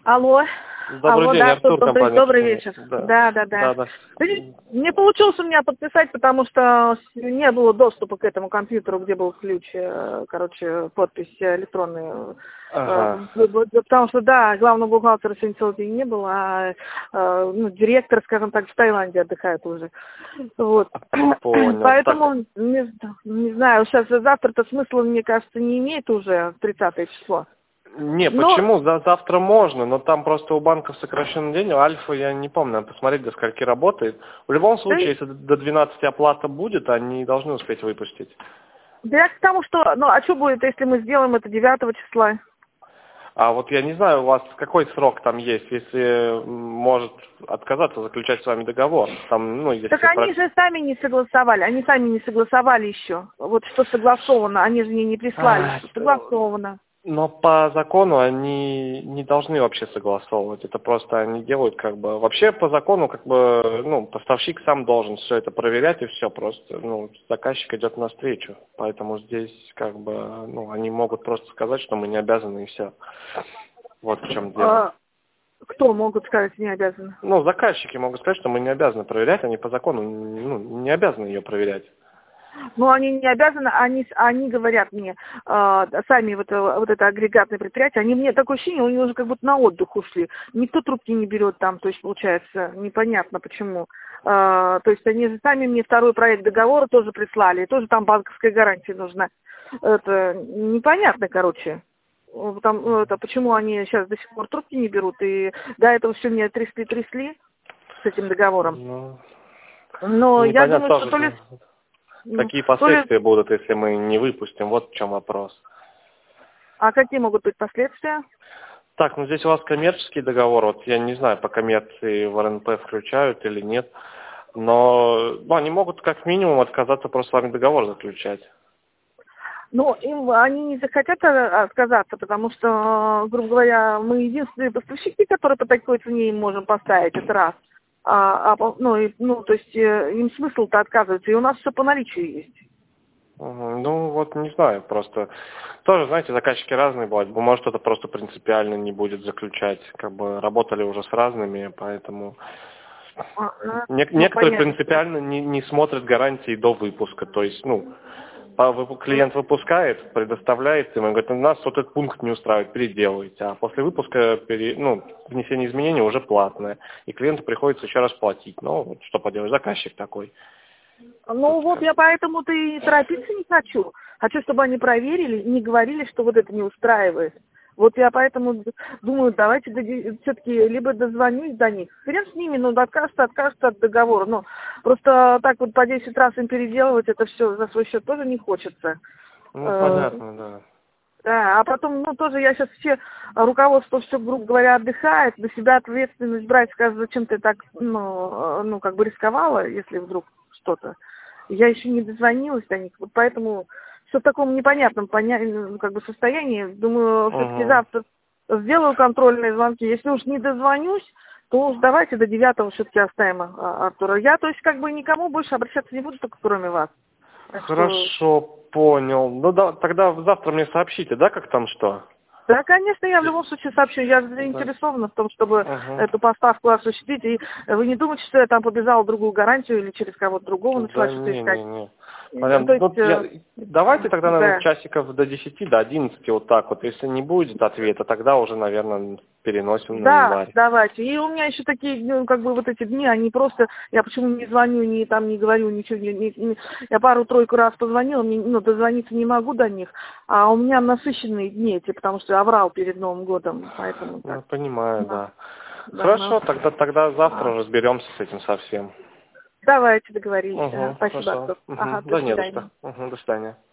Алло. Добрый день, Да, Артур, компания. добрый вечер. Да. Да. Не получилось у меня подписать, потому что не было доступа к этому компьютеру, где был ключ, подпись электронная. Ага. Потому что, да, главного бухгалтера сегодня целый день не было, директор, скажем так, в Таиланде отдыхает уже. Вот. Понял. Поэтому, не знаю, сейчас завтра-то смысла, мне кажется, не имеет уже 30 число. Не, почему? Завтра можно, но там просто у банков сокращенный день, у Альфа я не помню, надо посмотреть, до скольки работает. В любом случае, если до 12 оплата будет, они должны успеть выпустить. Да я к тому, что, а что будет, если мы сделаем это 9 числа? А вот я не знаю, у вас какой срок там есть, если может отказаться заключать с вами договор. Там, если Так они же сами не согласовали, еще. Вот что согласовано, они же мне не прислали, что согласовано. Но по закону они не должны вообще согласовывать. Это просто они делают Вообще по закону поставщик сам должен все это проверять и все просто. Заказчик идет навстречу. Поэтому здесь они могут просто сказать, что мы не обязаны и все. Вот в чем дело. Кто могут сказать не обязаны? Заказчики могут сказать, что мы не обязаны проверять, они по закону не обязаны ее проверять. Они не обязаны, они говорят мне, сами вот это агрегатное предприятие, они мне такое ощущение, они уже как будто на отдых ушли. Никто трубки не берет там, то есть получается, непонятно почему. То есть они же сами мне второй проект договора тоже прислали, тоже там банковская гарантия нужна. Это непонятно, короче. Почему они сейчас до сих пор трубки не берут, и до этого все меня трясли с этим договором. Но я думаю, что то ли... Какие последствия будут, если мы не выпустим? Вот в чем вопрос. А какие могут быть последствия? Так, здесь у вас коммерческий договор. Вот я не знаю, по коммерции в РНП включают или нет. Но они могут как минимум отказаться просто с вами договор заключать. Они не захотят отказаться, потому что, грубо говоря, мы единственные поставщики, которые по такой цене им можем поставить, это раз. То есть им смысл-то отказываться, и у нас все по наличию есть. Не знаю, просто тоже, знаете, заказчики разные бывают. Может, кто-то просто принципиально не будет заключать. Работали уже с разными, поэтому некоторые принципиально не смотрят гарантии до выпуска. То есть, клиент выпускает, предоставляет им, и говорит, нас вот этот пункт не устраивает, переделывайте. А после выпуска внесение изменений уже платное. И клиенту приходится еще раз платить. Что поделаешь, заказчик такой. Я поэтому-то и торопиться не хочу. Хочу, чтобы они проверили, не говорили, что вот это не устраивает. Вот я поэтому думаю, давайте все-таки либо дозвонюсь до них. Хрен с ними, откажется от договора. Просто так вот по 10 раз им переделывать это все за свой счет тоже не хочется. Понятно, да. Да, а потом, тоже я сейчас руководство все, грубо говоря, отдыхает, на себя ответственность брать, скажет, зачем ты так, рисковала, если вдруг что-то. Я еще не дозвонилась до них, вот поэтому все в таком непонятном состоянии. Думаю, все-таки завтра сделаю контрольные звонки. Если уж не дозвонюсь, то уж давайте до 9 все-таки оставим Артура. Я, никому больше обращаться не буду, только кроме вас. Хорошо, понял. Тогда завтра мне сообщите, да, как там что? Да, конечно, я в любом случае сообщу. Я заинтересована в том, чтобы эту поставку осуществить. И вы не думаете, что я там побежала другую гарантию или через кого-то другого начала что-то искать? Не. Давайте тогда, наверное, часиков до 10, до 11, вот так вот. Если не будет ответа, тогда уже, наверное, переносим на январь. Да, давайте. И у меня еще такие, эти дни, они просто... Я почему не звоню, не говорю ничего. Я пару-тройку раз позвонила, дозвониться не могу до них. А у меня насыщенные дни эти, потому что я врал перед Новым годом. Поэтому так. Понимаю, да. Хорошо, тогда завтра разберемся с этим совсем. Давайте договорились. Спасибо. Хорошо. До не за свидания. что. До свидания.